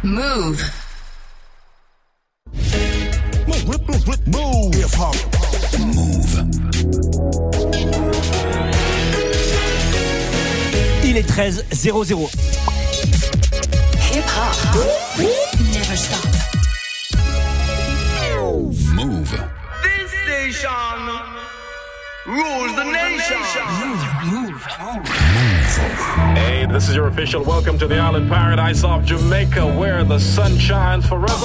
Move. Move. Hip-hop. Move. Il est 13h00. Hip-hop. Never stop. Move. This station rules the nation. Move. Hey, this is your official welcome to the island paradise of Jamaica, where the sun shines forever.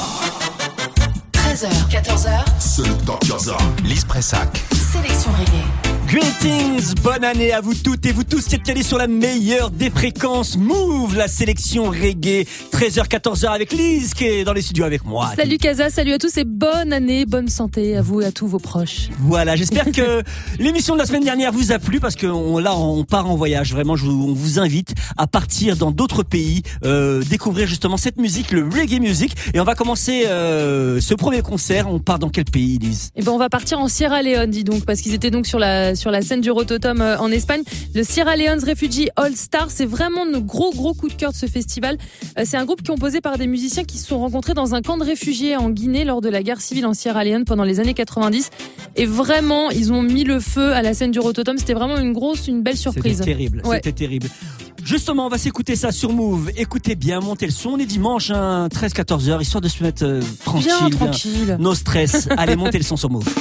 13h, 14h. Selector Jahza. Lise Pressac. Sélection reggae. Greetings, bonne année à vous toutes et vous tous qui êtes calés sur la meilleure des fréquences. Move, la sélection reggae. 13h, 14h avec Lise qui est dans les studios avec moi. Salut Kaza, salut à tous et bonne année, bonne santé à vous et à tous vos proches. Voilà, j'espère que l'émission de la semaine dernière vous a plu parce que là on part en voyage. Vraiment, on vous invite à partir dans d'autres pays, découvrir justement cette musique, le reggae music. Et on va commencer ce premier concert. On part dans quel pays, Lise? Eh ben on va partir en Sierra Leone, dis donc, parce qu'ils étaient donc sur la scène du Rototom en Espagne. Le Sierra Leone Refugee All Star, c'est vraiment le gros coup de cœur de ce festival. C'est un groupe composé par des musiciens qui se sont rencontrés dans un camp de réfugiés en Guinée lors de la guerre civile en Sierra Leone pendant les années 90. Et vraiment, ils ont mis le feu à la scène du Rototom. C'était vraiment une belle surprise. C'était terrible, ouais. C'était terrible. Justement, on va s'écouter ça sur Move. Écoutez bien, montez le son. On est dimanche, 13-14h, histoire de se mettre tranquille. Bien. No stress. Allez, montez le son sur Move.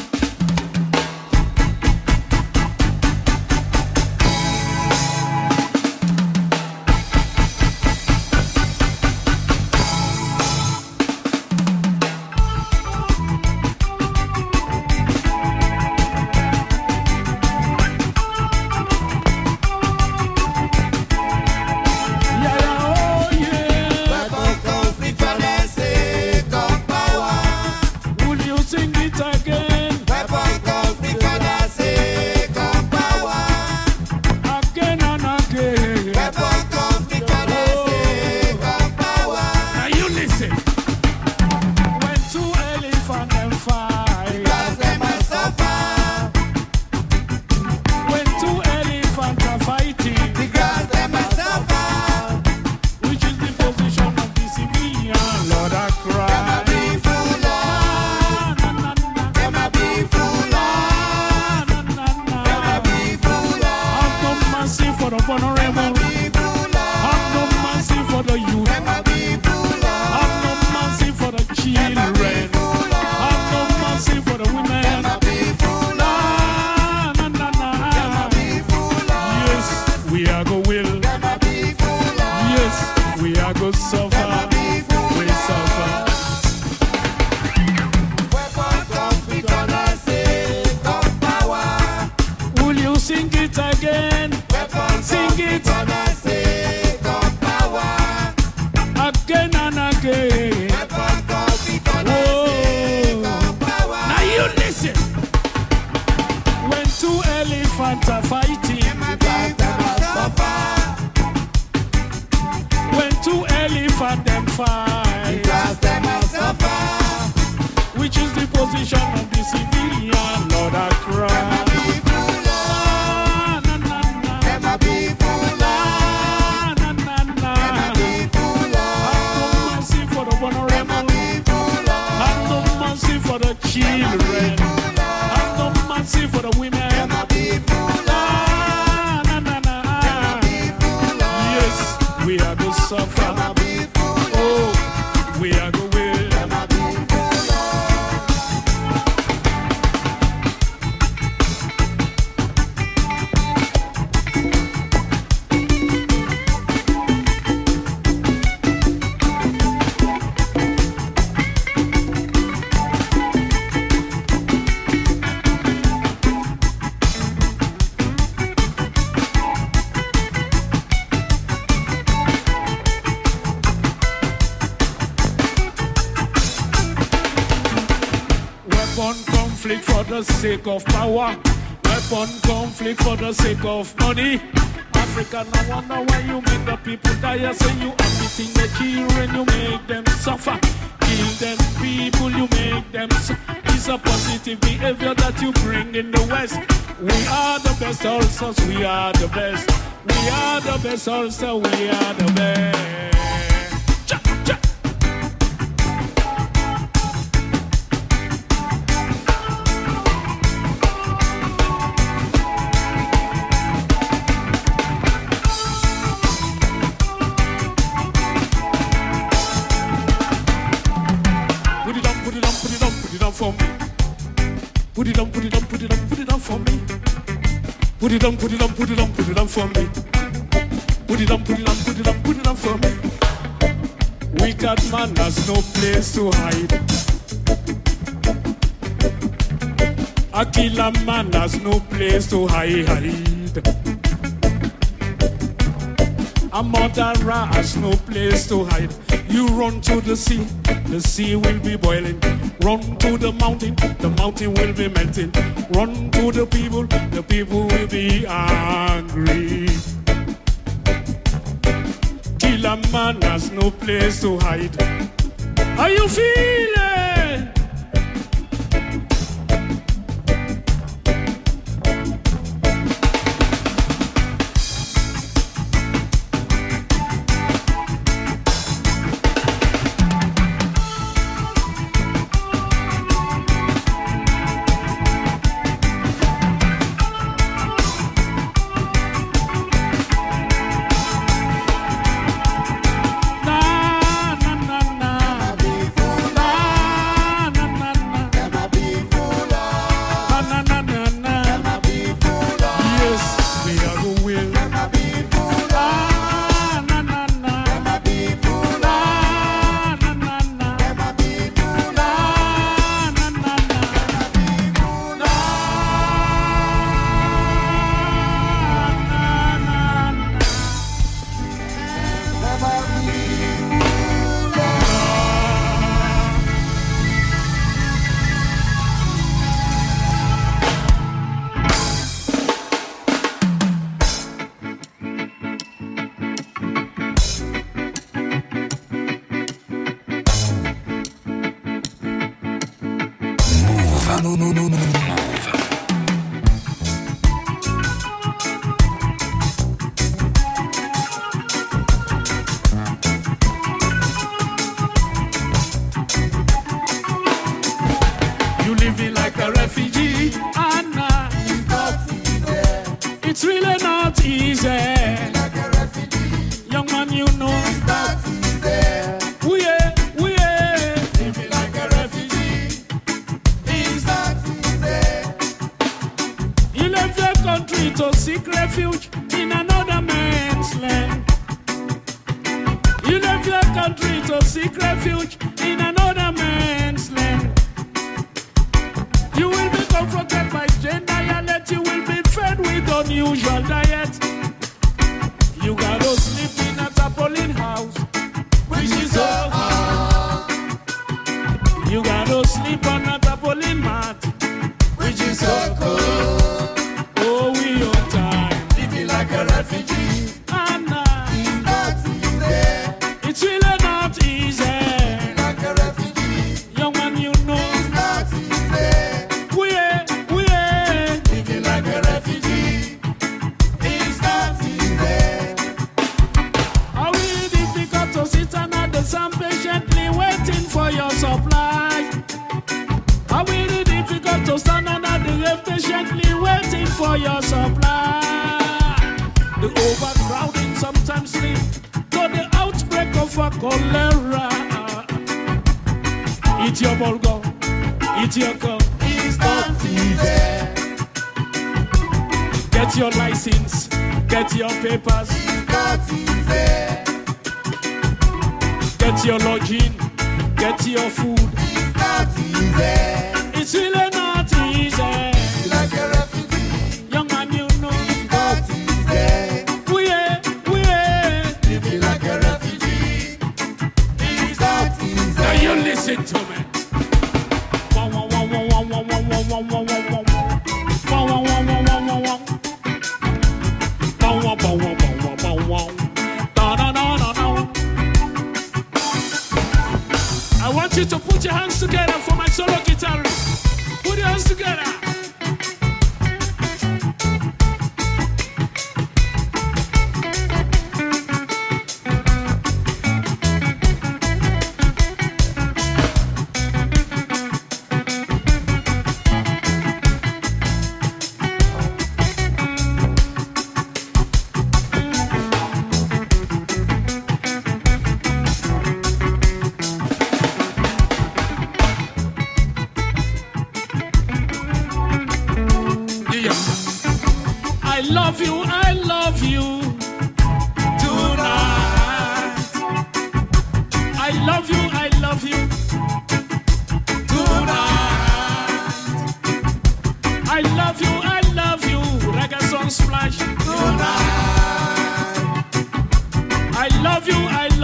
For the sake of power, weapon conflict for the sake of money. Africa, no wonder why you make the people die. Say you admitting the children, you make them suffer. Kill them people, you make them suffer. It's a positive behavior that you bring in the West. We are the best also, we are the best. We are the best also, we are the best. Put it on, put it on, put it on, put it on for me. Put it on, put it on, put it on, put it on for me. Put it on, put it on, put it on, put it on for me. Wicked man has no place to hide. A killer man has no place to hide. A murderer has no place to hide. You run to the sea will be boiling. Run to the mountain will be melting. Run to the people will be angry. Killer man has no place to hide. How you feeling?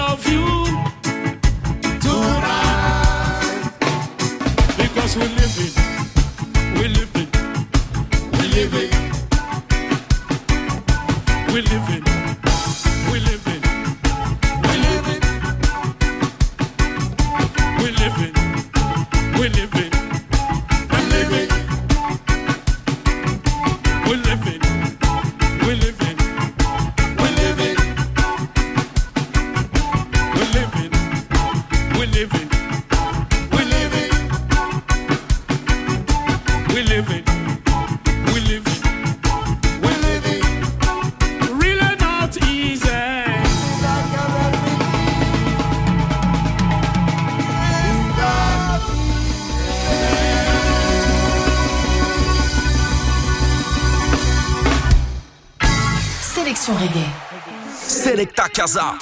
love you tonight. Because we're living, we're living, we're living, we're living, we're living, we're living, we're living, we're living, I'm living, we're living, we're living, we're living, we're living, we're living, we're living, we're living, we're living, we're living. Really not easy. Sélection reggae. Selecta Casa.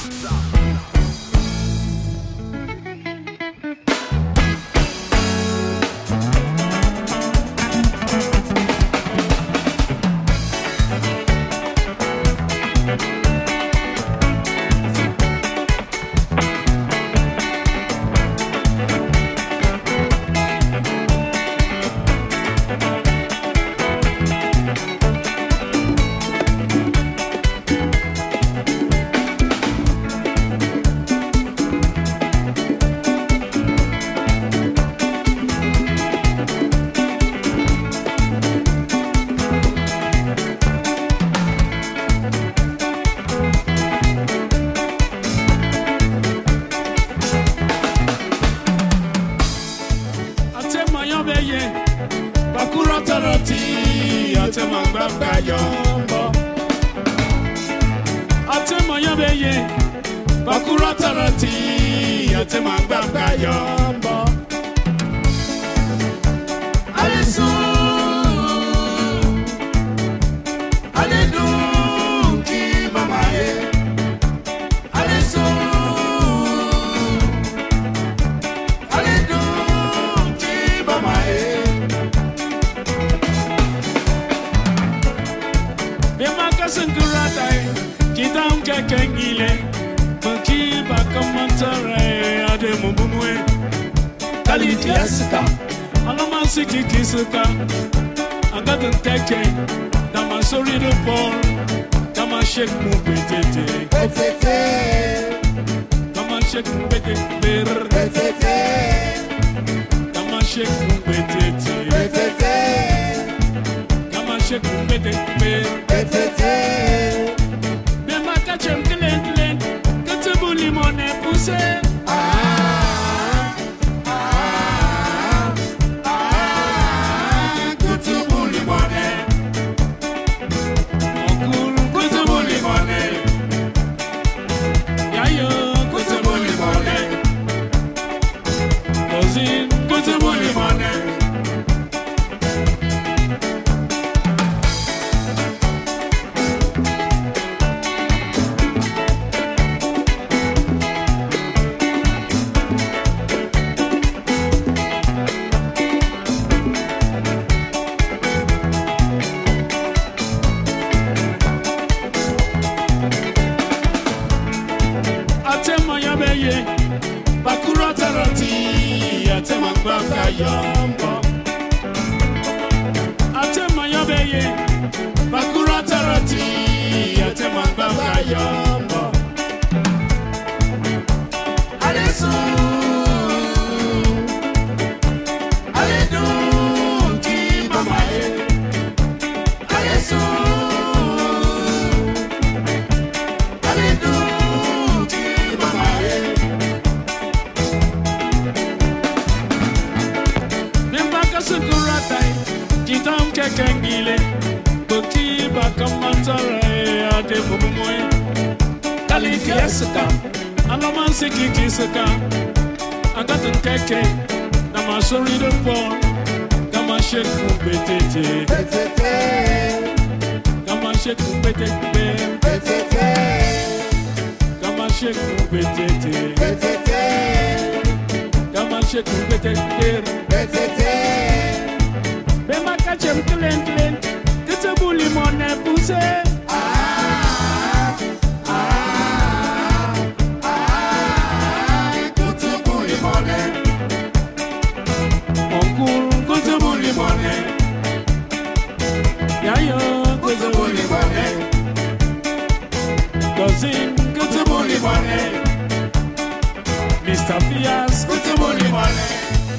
Mr. Pias, Kutubuni Money.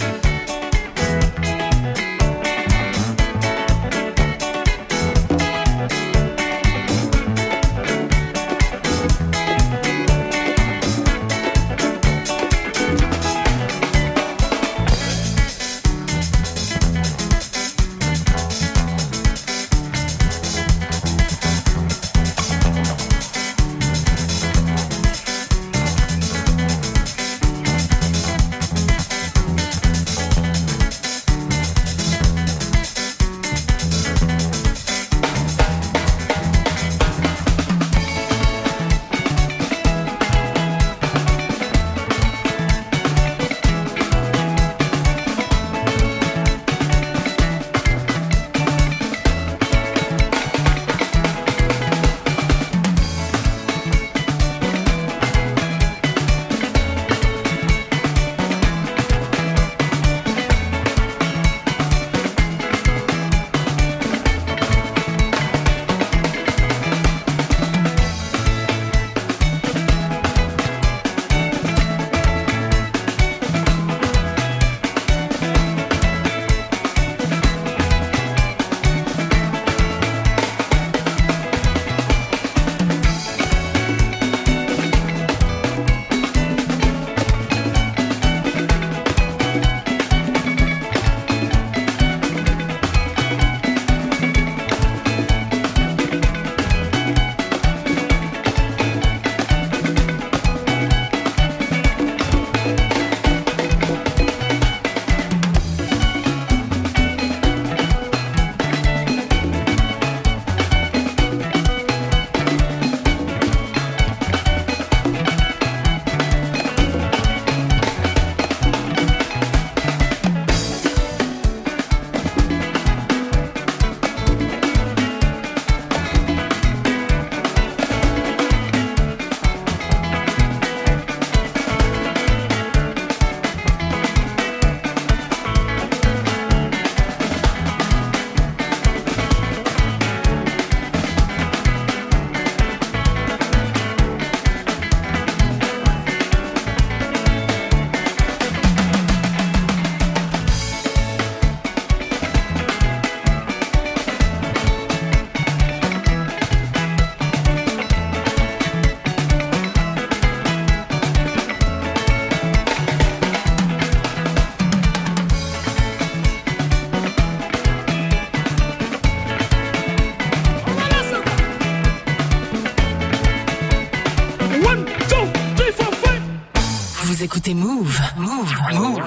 Vous écoutez Move. Move. Move.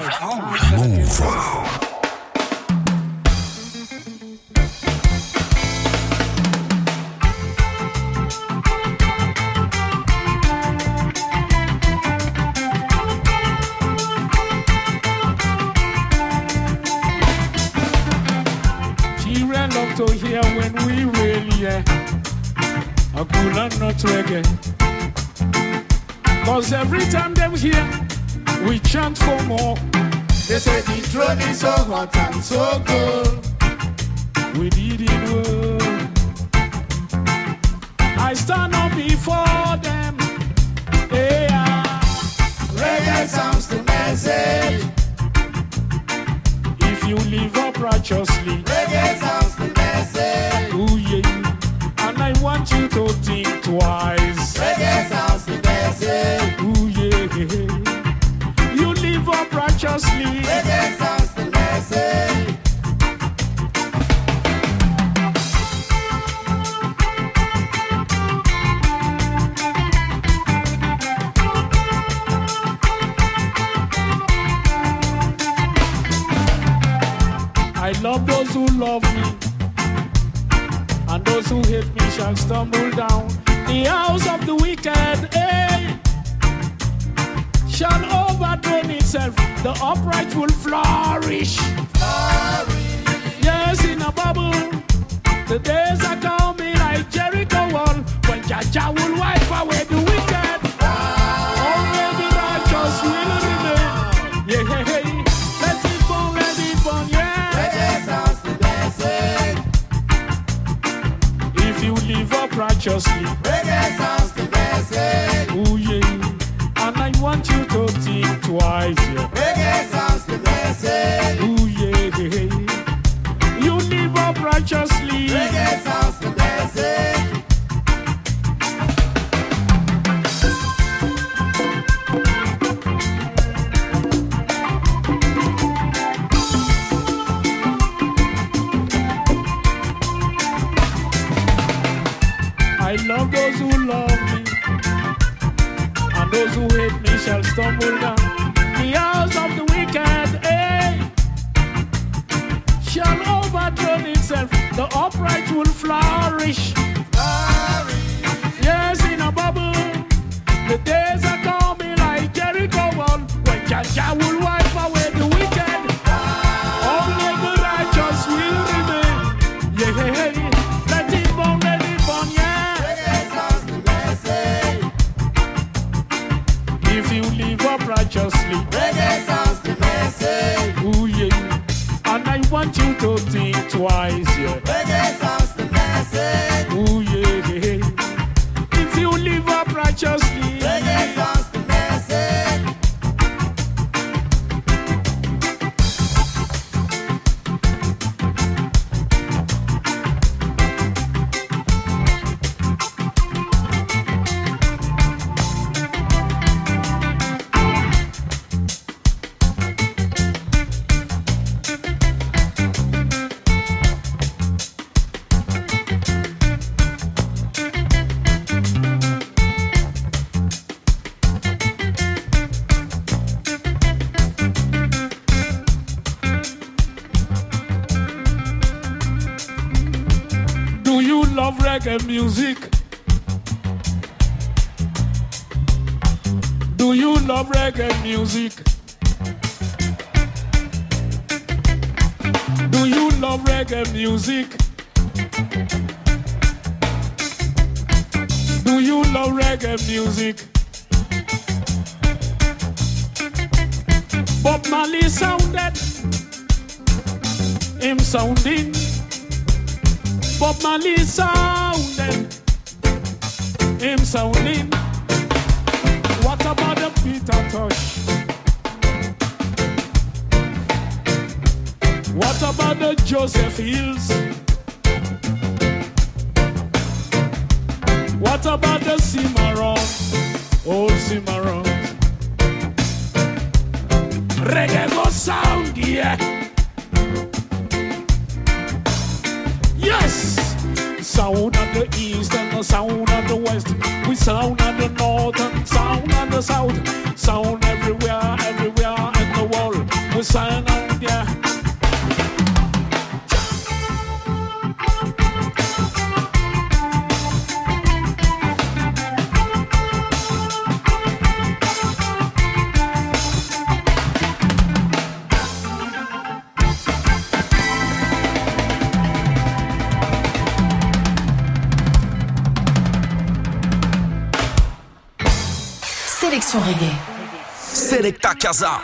Move. Children love to hear when we really a cool and not reggae. Cause every time them hear, we chant for more. They say the throne is so hot and so cold. We need it well. I stand up before them. Yeah. Reggae sounds the message. If you live up righteously, reggae sounds the message. Ooh yeah. And I want you to think twice. Reggae sounds the message. Ooh yeah. You live up righteously. Reggae sounds the message. I love those who love me, and those who hate me shall stumble down. The house of the wicked, shall overthrow itself. The upright will flourish. Yes, in a bubble. The days are coming like Jericho wall, when Jaja will wipe away the wicked. Only the righteous will remain. Yeah, let it burn, yeah. Reggae sounds the message. If you live up righteously, reggae sounds the message. ooh yeah. And I want you to think twice, yeah. Reggae sounds the blessing. Ooh, yeah, yeah. You live up righteously. Reggae sounds the blessing. I love those who love me, and those who hate me shall stumble down. The hours of the wicked, shall overturn itself. The upright will flourish. Yes, in a bubble. The days are coming like Jericho wall, when Jah will wipe away the wicked. Only the righteous will remain. Yeah, let it burn, yeah. If you live up righteously, Reggae sounds the blessing. ooh yeah. And I want you to think twice, yeah. Reggae sounds the blessing. Ooh yeah. If you live up righteously, Reggae sounds the blessing. do you love reggae music? Do you love reggae music? Do you love reggae music? Do you love reggae music? Bob Marley sounded, him sounding. Bob Marley sounded, him sounding. What about the Peter Tosh? What about the Joseph Hills? What about the Cimarron? Old Cimarron. Reggae go sound, yeah. Yes! Sound of the east and the sound of the west. We sound of the north and sound of the south. Sound everywhere, everywhere in the world. We sound out there. Sélection reggae. Selecta Casa.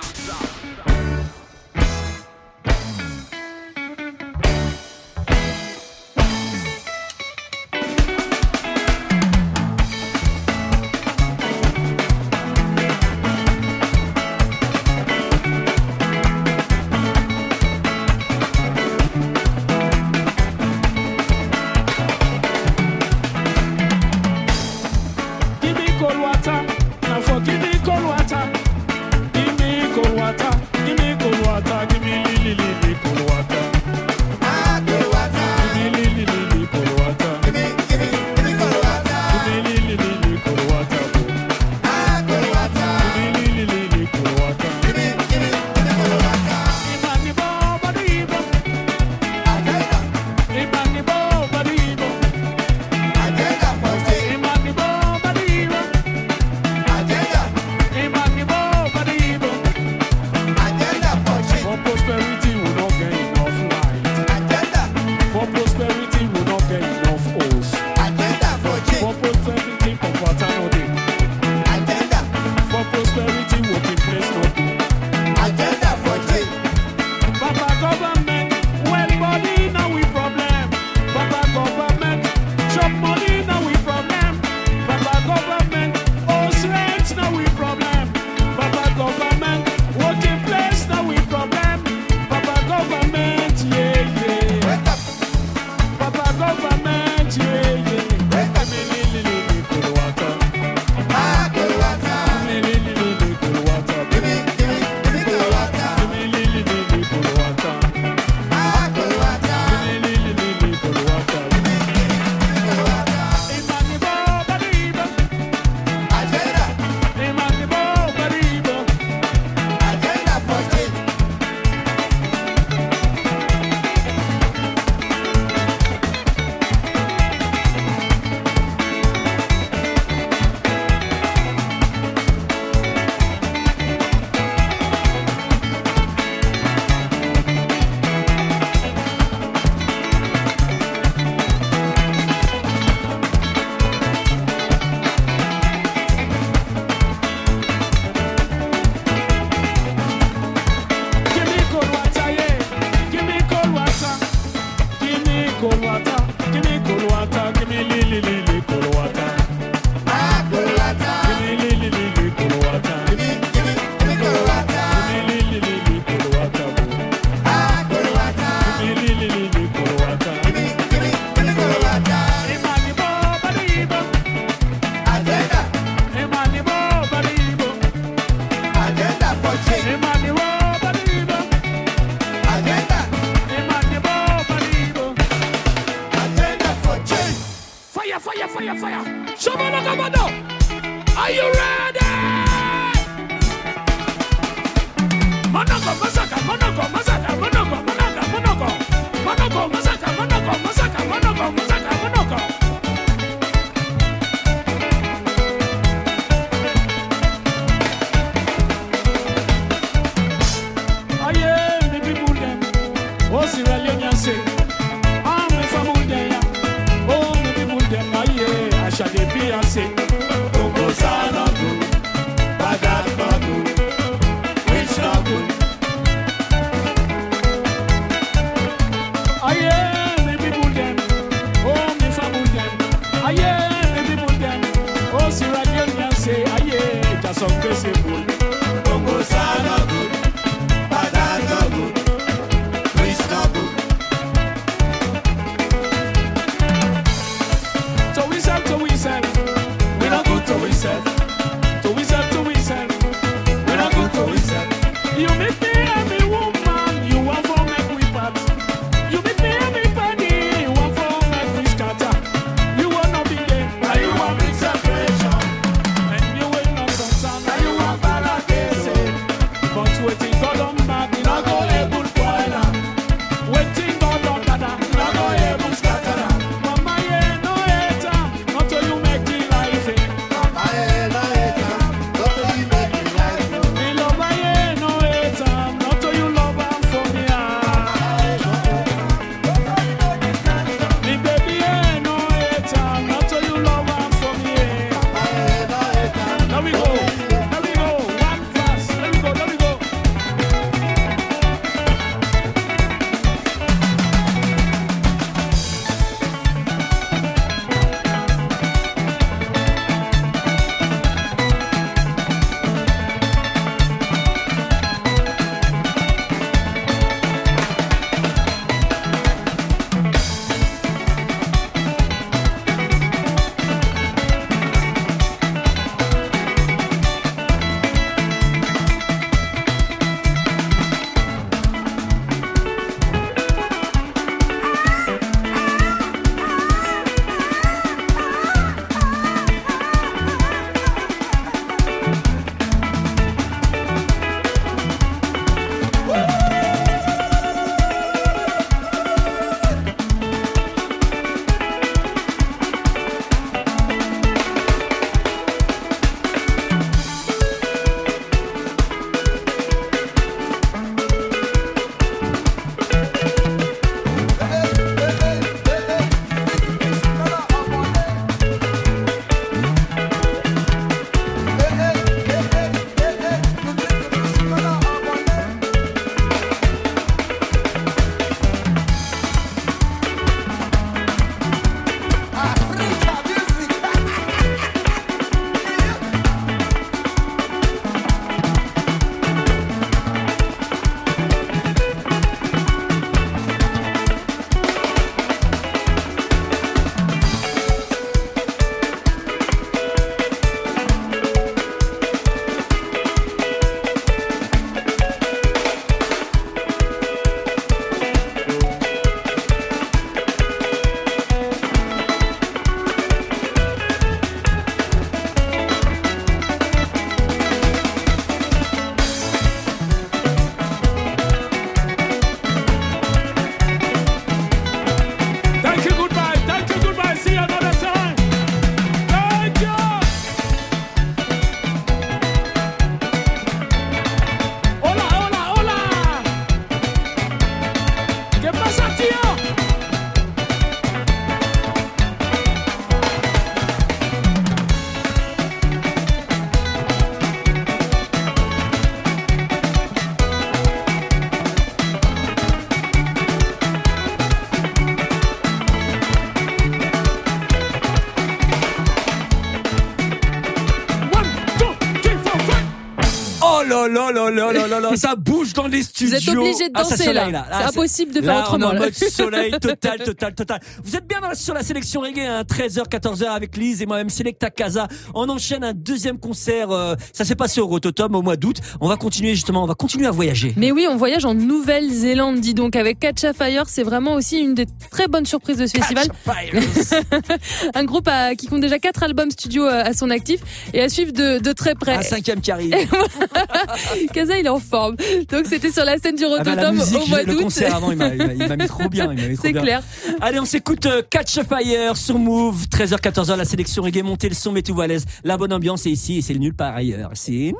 Give me cold water. Now for give me cold water. Give me cold beautiful. Bongo sound no good, Badan no good, Chris no good. So we serve to we serve, we not good to we serve. To we serve, we not good to we serve. You make me and me woman, you want for make we part. You make me and me body, you want for make we scatter. You want not be there, now you want big separation. And you will not concern, now you want balance. But waiting God on back, you not go able to boil her. Waiting God on dada, you not go able to scatter her. Mama yeah, no hater, not till you make the life in. Mama yeah, no hater, not till you make me like you. Me love her yeah, no hater, not till you love her for me. Me baby yeah, no hater, not till you love her for me. There we go, one verse, there we go. là, ça bouge dans les studios. Vous êtes obligés de danser là. C'est impossible de faire autrement. On est en mode soleil total. Vous êtes bien sur la sélection reggae, hein, 13h, 14h avec Lise et moi-même Selecta Casa. On enchaîne un deuxième concert. Ça s'est passé au Rototom au mois d'août. On va continuer à voyager. Mais oui, on voyage en Nouvelle-Zélande, dis donc, avec Catch a Fire. C'est vraiment aussi une des très bonnes surprises de ce festival. Un groupe qui compte déjà 4 albums studio à son actif et à suivre de très près. Un 5e qui arrive. Casa, il est en forme. Donc c'était sur la scène du Rototom au mois d'août. Le concert avant, il m'a mis trop bien. C'est clair. Allez, on s'écoute Catch a Fire sur Move. 13h, 14h, la sélection reggae. Montez le son, mettez-vous à l'aise. La bonne ambiance est ici et c'est nulle part ailleurs. C'est...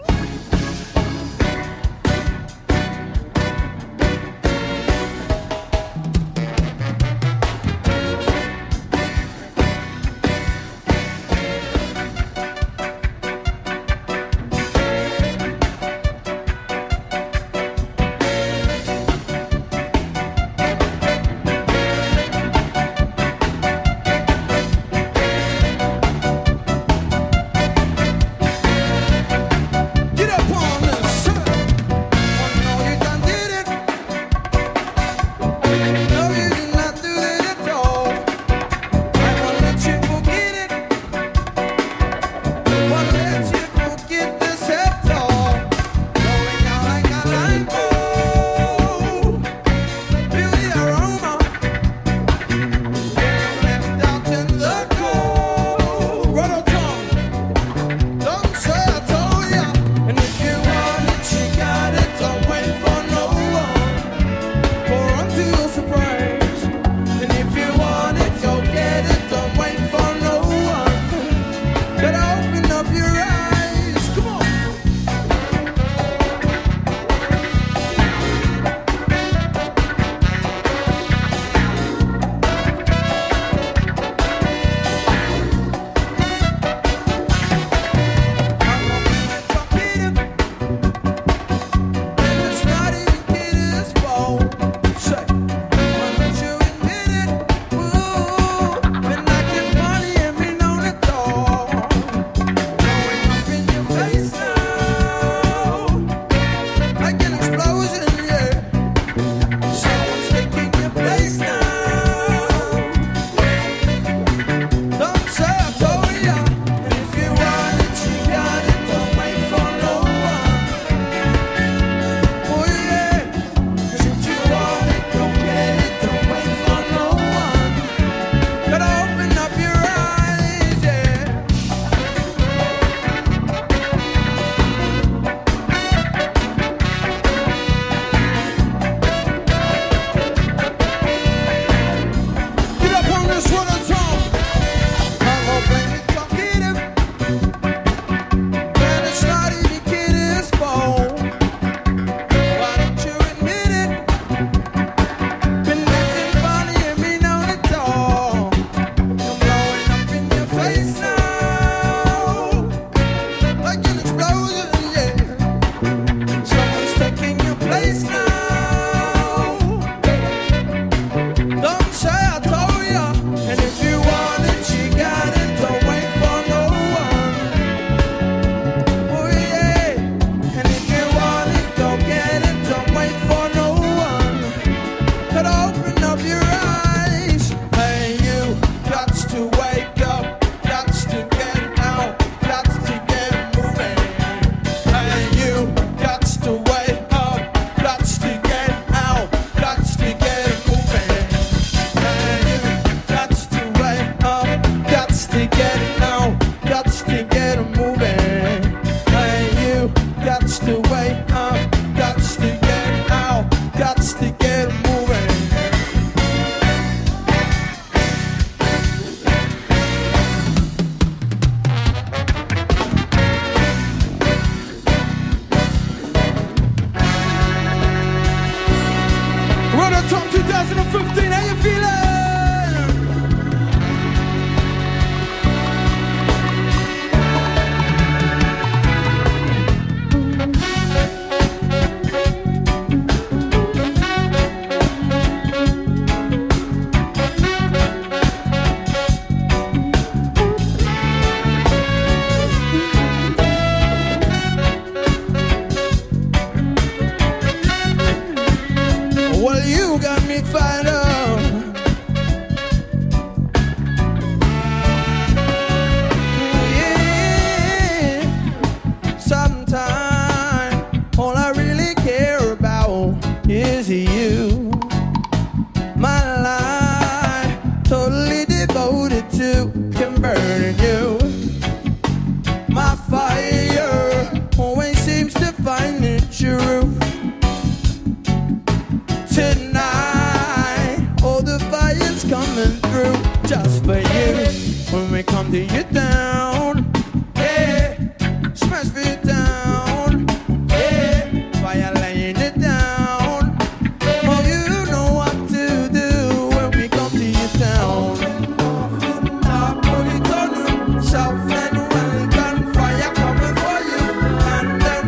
Get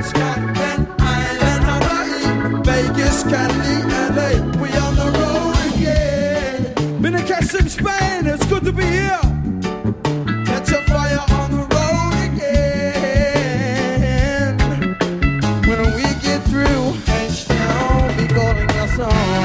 Scotland, Ireland, Hawaii, Vegas, Cali, LA. We on the road again. Been a cast in Spain, it's good to be here. Catch a fire on the road again. When we get through, H-Town be calling us on.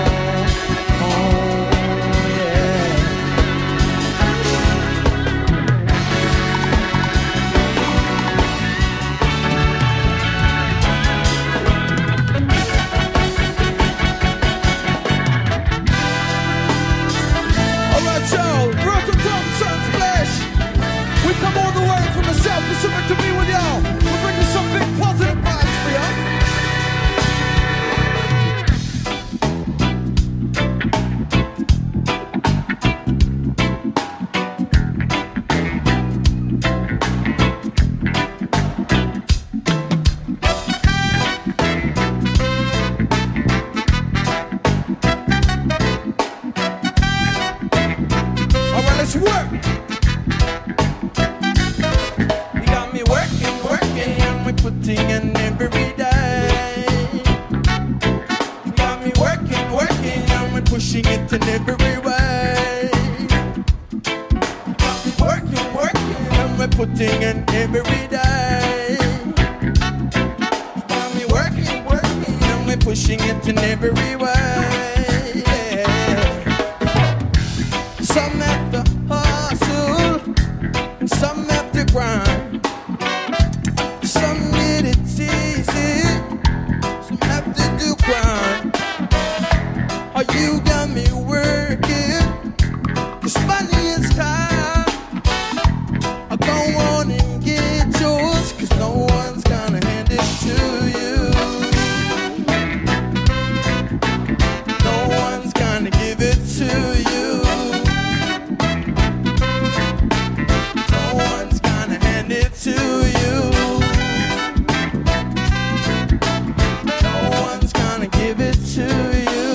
Pacific to be with y'all. We're bringing some big positive vibes for y'all. All right, let's work. Putting in every day. You got me working, and we're pushing it in every way. You got me working, and we're putting in every day. You got me working, and we're pushing it in every way. Yeah. Some have to hustle, and some have to grind. You got me working, 'cause money is time. I go on and get yours, 'cause no one's gonna hand it to you. No one's gonna give it to you. No one's gonna hand it to you. No one's gonna give it to you.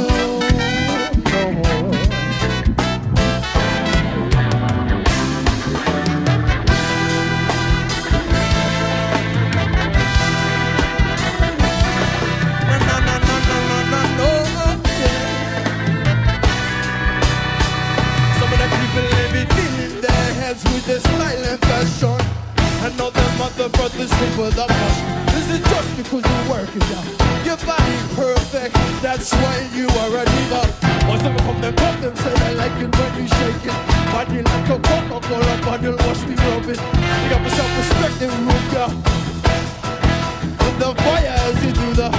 With this silent passion, another mother brothers sleep with a much. Is it just because you work it out? Your body perfect, that's why you are a diva. Once them come them say I like it when you shake it. Body like a Coca-Cola bottle, watch me rub it. You got myself respect and root, girl. With the fire as you do the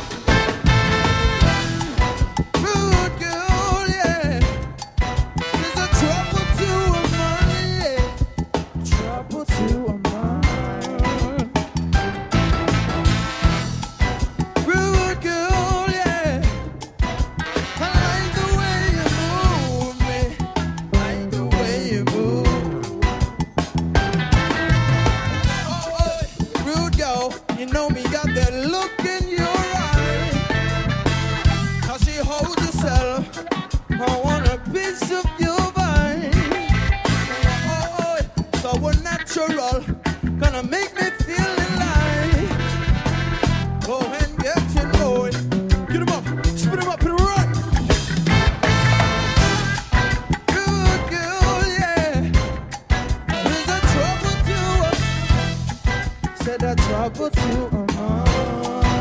rude girl, yeah. There's a trouble to a money, yeah. Trouble to a mind. Rude girl, yeah. I like the way you move me. Like the way you move. Oh, rude girl, you know me, got that look in your eye. How she holds herself, I want a piece of your vibe. Oh, so we're natural, gonna make me feel alive. Go and get to know it. Get 'em up, spin 'em up and run. Good girl, yeah. There's a trouble to her. Said a trouble to her mind.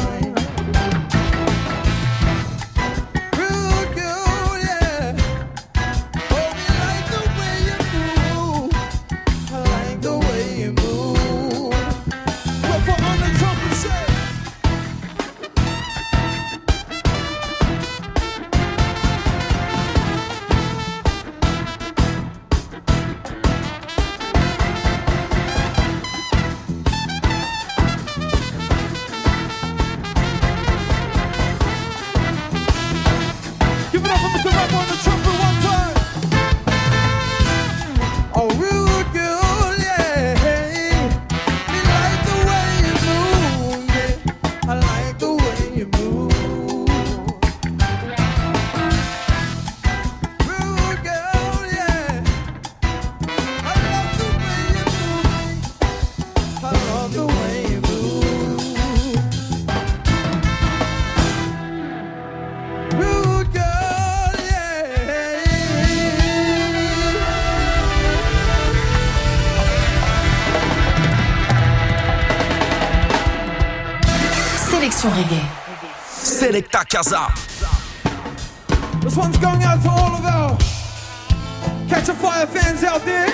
Sélection Reggae. Selecta Casa. This one's going out to all of our Catch a Fire fans out there.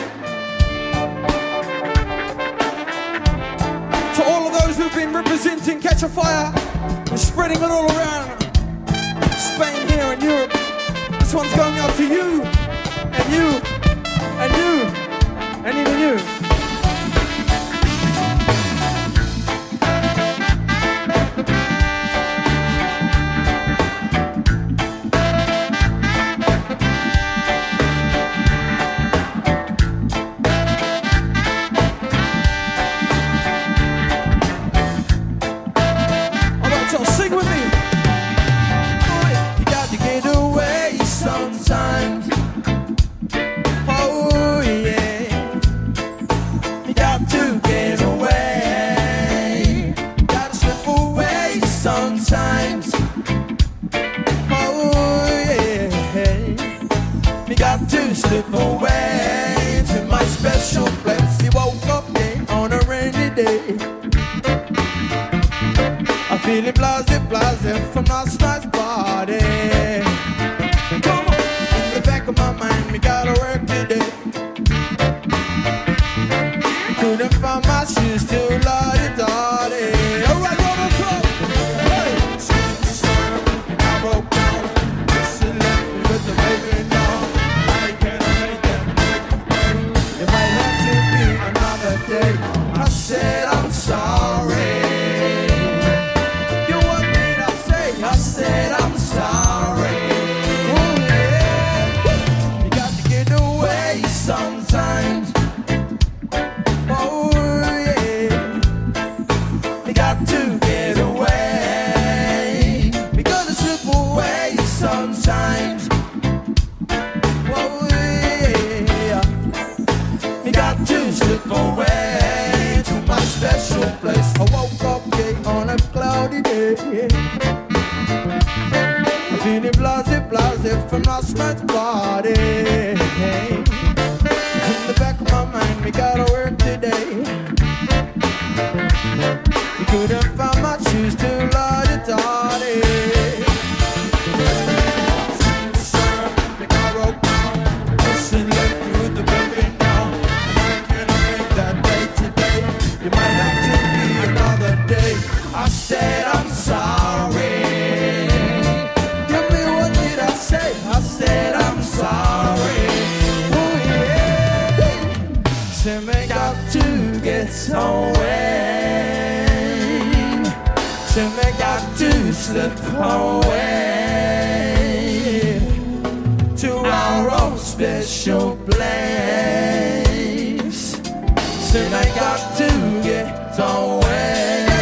To all of those who've been representing Catch a Fire and spreading it all around Spain, here in Europe. This one's going out to you, and you, and you, and even you. Slip away to my special place. He woke up on a rainy day. I'm feeling blase from last night's party. Come on, in the back of my mind, we gotta work today. Couldn't find my shoes till la-di-da-di. Alright, go to top. Hey, I broke down. Just left me with the baby now. I said I'm sorry. You what did I say? I said I'm sorry. Oh yeah. You got to get away sometimes. Oh yeah. You got to get away. You gotta slip away sometimes. Oh yeah. You got to slip away. Special place. I woke up on a cloudy day. I'm feeling blase from last night's party. In the back of my mind, we gotta work today. We couldn't find my shoes to la-di-da-di. Listen, left me with the baby now. How can I make that day today? You might have to be another day. I said I'm sorry. Tell me what did I say? I said I'm sorry. Oh yeah. Said me got to get away. Said me got to slip away to our own special place. Said I got to get away.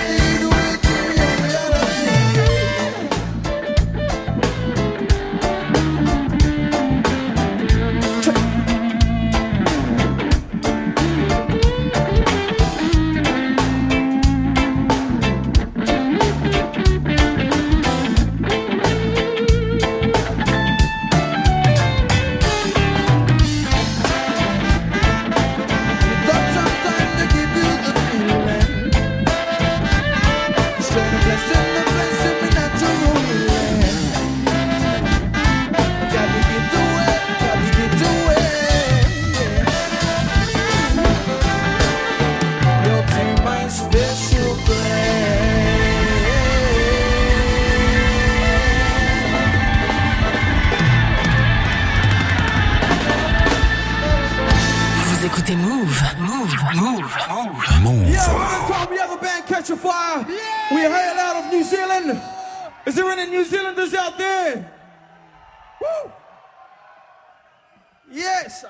Écoutez Move. Yeah, one time we have a band Catch a Fire. Yeah. We hail out of New Zealand. Is there any New Zealanders out there? Woo! Yes.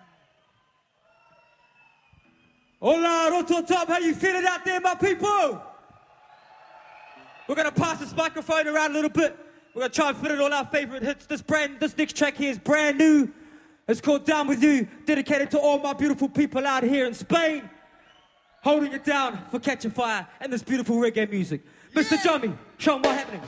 Hola, Rototom, how you feeling out there, my people? We're gonna pass this microphone around a little bit. We're gonna try and fit in all our favorite hits. This next track here is brand new. It's called Down With You, dedicated to all my beautiful people out here in Spain, holding it down for Catch a Fire and this beautiful reggae music. Mr. Jummy, show them what's happening.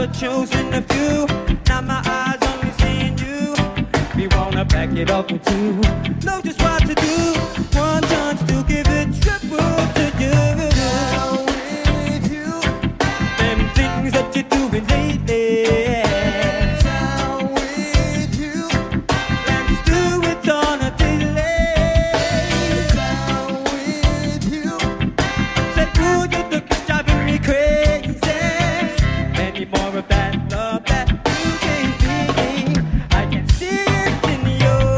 but choosing a few. Now my eyes only seeing you. We wanna back it up with two. Know just what to do. One chance to give it triple to you. Down with you. Them things that you're doing lately. Down with you. Let's do it on a delay. Down with you. Said, ooh, you look driving me crazy. Any more of that love that you gave me? I can see it in your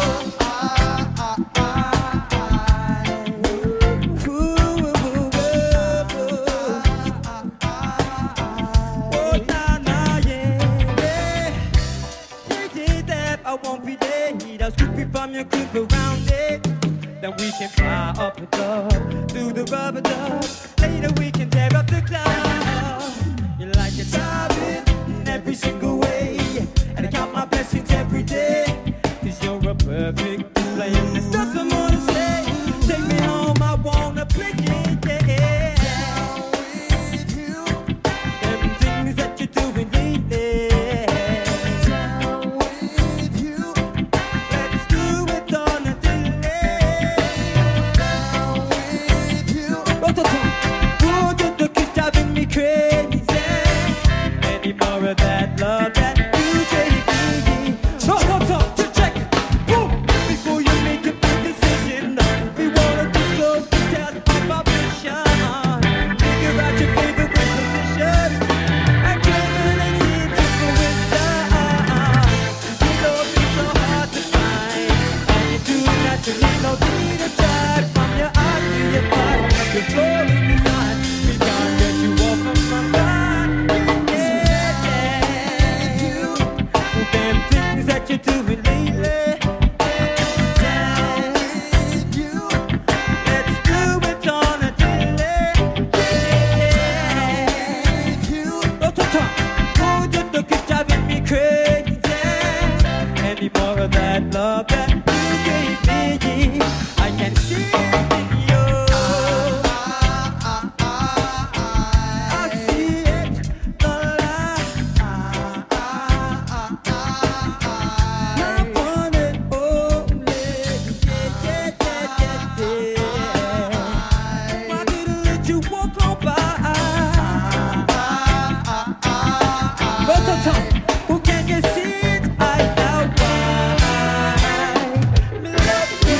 eyes. Oh, nah, nah, yeah, yeah. Take that, I won't be there. I'll scoop it from your group around it. Then we can fly up above through the rubber dub. Later we can tear up the cloud. You're like a diamond in every single way. And I count my blessings every day. Cause you're a perfect display. And there's nothing more to say. Take me home, I wanna play it, yeah. Down with you. Them things that you're doing lately. Down with you. Let's do it on a delay. Down with you. Ooh, you look is driving me crazy. Any more of that love that you gave me? Stop, check. Boom. Before you make a big decision, we wanna disclose details of our mission. Figure out your favorite position and criminate intuition. You know it's so hard to find, and you do naturally no need to try. From your eyes to your body, your floor is designed. We can't get you off of my mind. Yeah, you. Them things that you're doing lately. Down with you. Let's do it on a delay. Yeah, you. Oh, you look is driving me crazy. Any more of that love that you gave me? I can see it in you. I see it, the light. I want it only. Yeah. Why did I let you walk on by? Who can you see it? I know why. Me love you.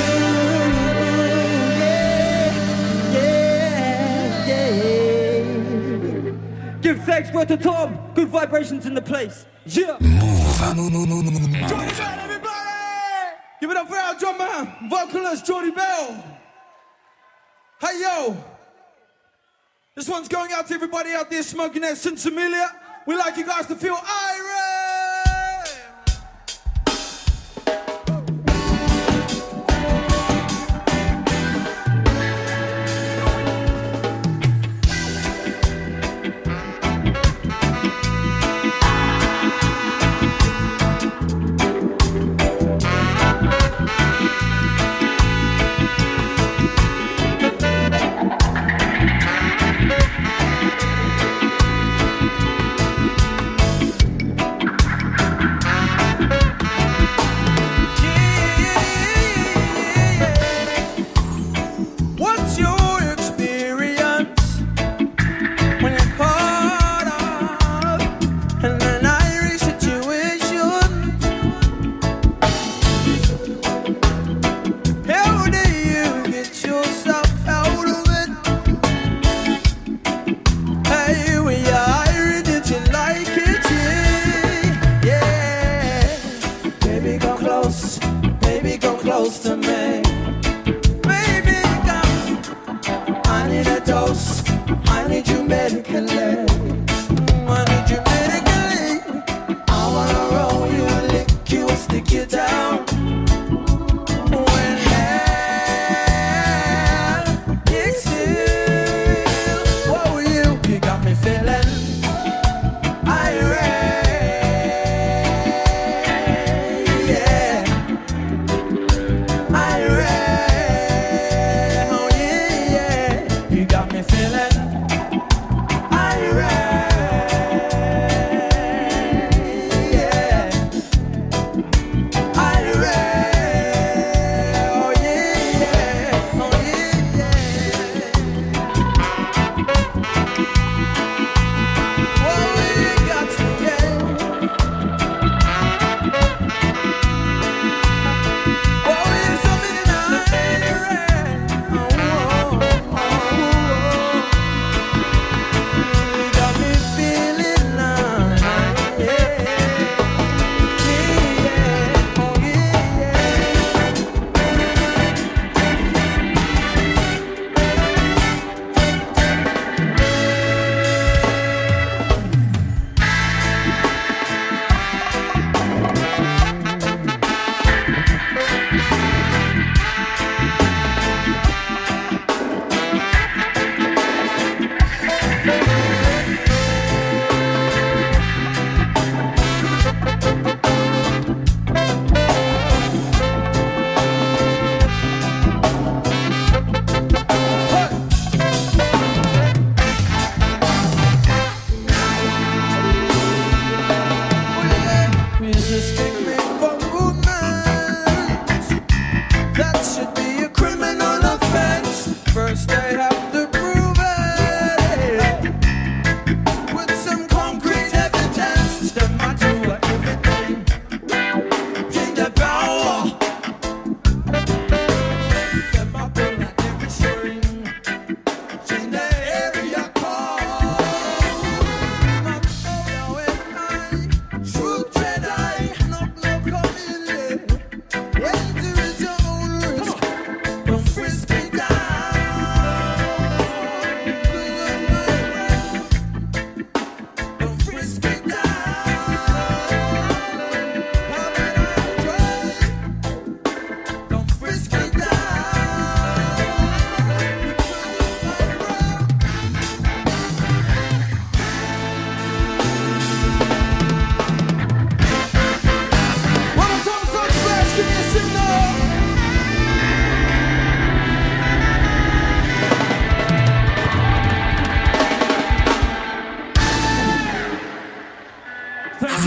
Yeah. Give thanks for the Tom. Good vibrations in the place. Yeah. Join us out, everybody! Give it up for our drummer, vocalist Jordy Bell. Hey, yo! This one's going out to everybody out there smoking that Sinsemilla. We like you guys to feel irate! What's your experience when you're caught up in an Irish situation? How do you get yourself out of it? Hey, when you're Irish, did you like it? Yeah. Baby, go close to me. Baby, come. I need a dose. I need you medically. I need you medically. I wanna roll you, lick you, and stick you down. When hell kicks in, whoa, you got me feeling irate. Yeah. Irate. Oh, yeah. You got me feeling irate.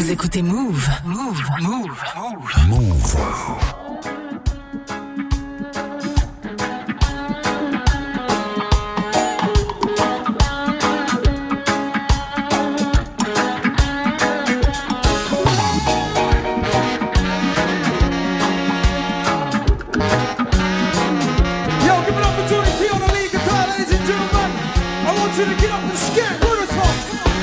Vous écoutez Move. To get up and skip, word of talk.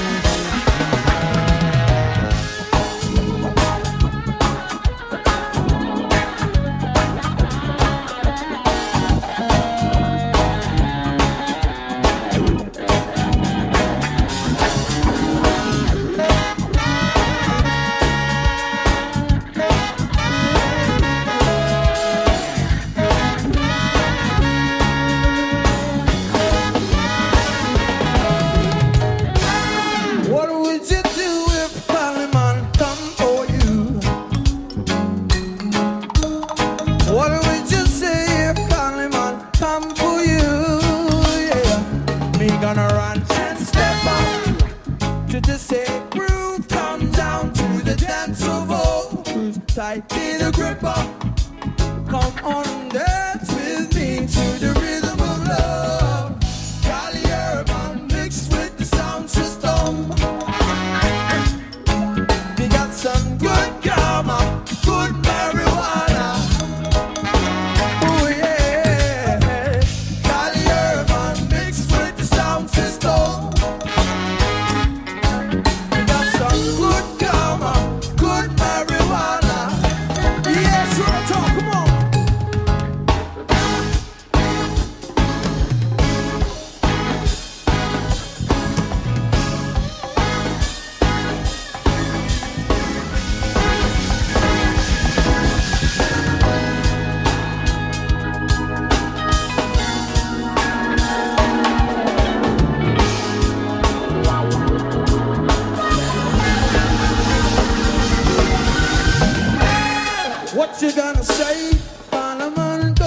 Tighten the grip up. Come on, dance with me to the rhythm of love. Cali urban mixed with the sound system. We got some good karma, good marijuana. Oh yeah, Cali urban mixed with the sound system. We got some good karma, good marijuana. What you gonna say, Parliament?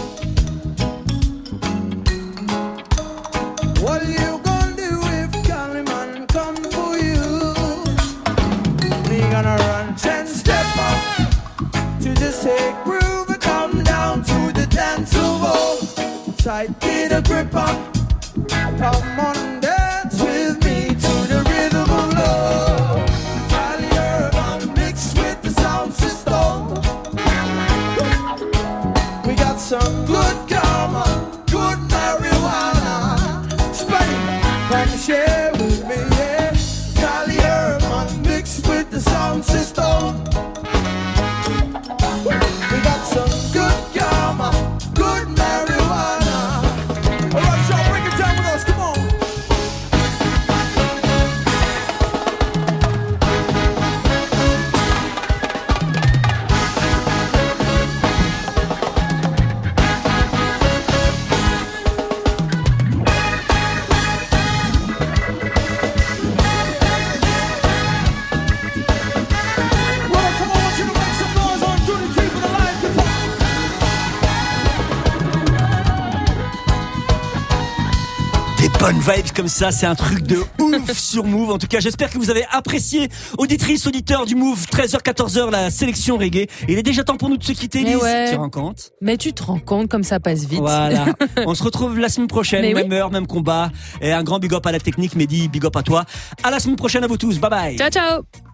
What are you gonna do if Caliman come for you? We gonna run 10 step up to the sick groove and come down to the dance floor. Tighten the grip up, come on, dance with me to the rhythm of love. Cali urban mixed with the sound system. We got some good karma, good marijuana. Spain, come share with me, yeah. Cali urban mixed with the sound system. We got some good karma, good marijuana. Alright, y'all, break it down with us, come on. Bonne vibes comme ça, c'est un truc de ouf sur Move. En tout cas, j'espère que vous avez apprécié, auditrices, auditeurs du Move, 13h-14h, la sélection reggae. Il est déjà temps pour nous de se quitter, Lise. Ouais. Tu te rends compte? Mais tu te rends compte comme ça passe vite. Voilà. On se retrouve la semaine prochaine, Mais même oui. heure, même combat. Et un grand big up à la technique, Mehdi, big up à toi. À la semaine prochaine à vous tous. Bye bye. Ciao, ciao.